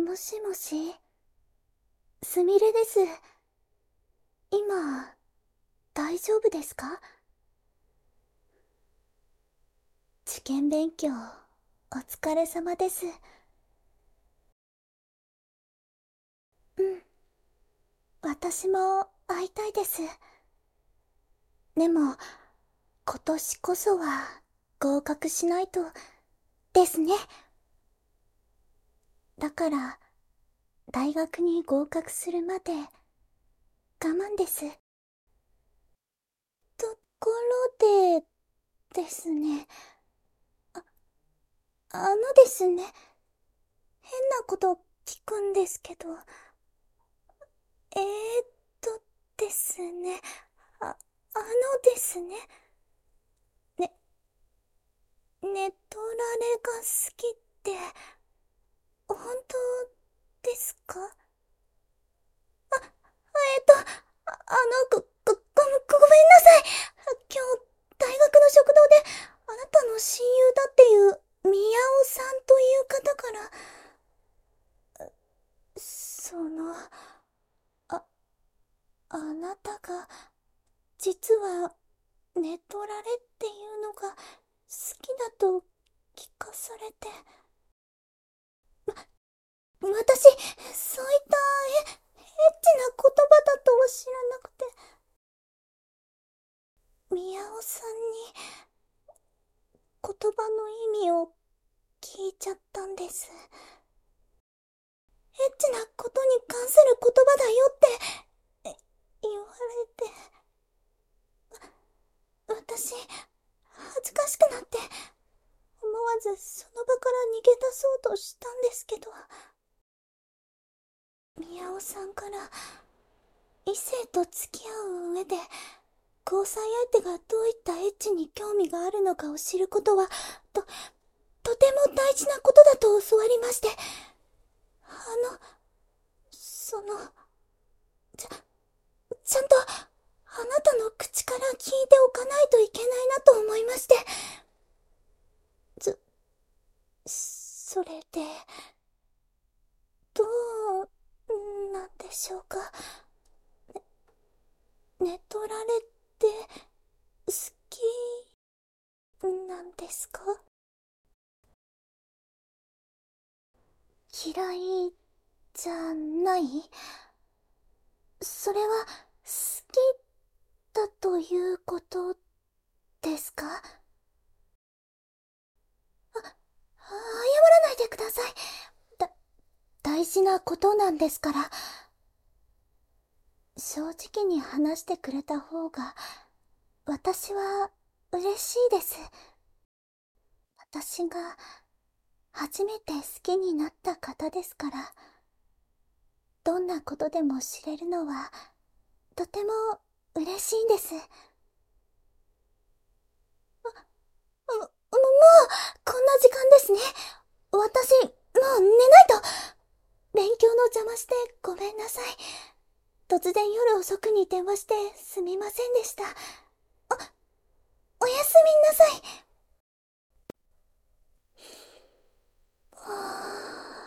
もしもし、すみれです。今、大丈夫ですか？受験勉強、お疲れ様です。うん、私も会いたいです。でも、今年こそは合格しないと、ですね。だから、大学に合格するまで、我慢です。ところで、ですね。あ、ですね。変なこと聞くんですけど、えーっとですね。ですね。ね、ネトラレが好きって、本当ですか？えっと、ごめんなさい。今日、大学の食堂で、あなたの親友だっていう、宮尾さんという方から、あ、あなたが、実は、ネトラレっていうのが、好きだと聞かされて。私、そういったエッチな言葉だとは知らなくて、宮尾さんに言葉の意味を聞いちゃったんです。エッチなことに関する言葉だよって言われて、私、恥ずかしくなって思わずその場から逃げ出そうとしたんですけど、宮尾さんから異性と付き合う上で交際相手がどういったエッチに興味があるのかを知ることはとても大事なことだと教わりまして、の、その、ちゃ、ちゃんとあなたの口から聞いておかないといけないなと思いまして、それで、どうなんでしょうか。ネトラレって好きなんですか？嫌いじゃない？それは好きだということですか？謝らないでください。だ、大事なことなんですから。正直に話してくれた方が、私は嬉しいです。私が初めて好きになった方ですから、どんなことでも知れるのは、とても嬉しいんです。こんな時間ですね。私、もう寝ないと。勉強の邪魔してごめんなさい。突然夜遅くに電話してすみませんでした。おやすみなさい。はあ